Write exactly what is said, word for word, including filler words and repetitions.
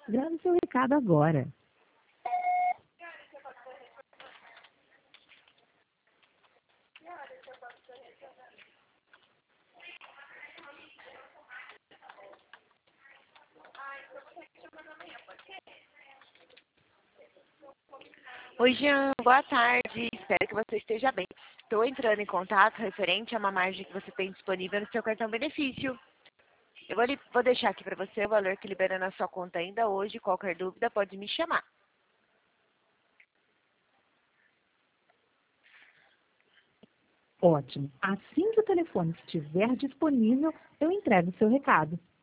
Grave seu recado agora. Oi, Jean, boa tarde. Espero que você esteja bem. Estou entrando em contato referente a uma margem que você tem disponível no seu cartão benefício. Eu vou, li- vou deixar aqui para você o valor que libera na sua conta ainda hoje. Qualquer dúvida pode me chamar. Ótimo. Assim que o telefone estiver disponível, eu entrego o seu recado.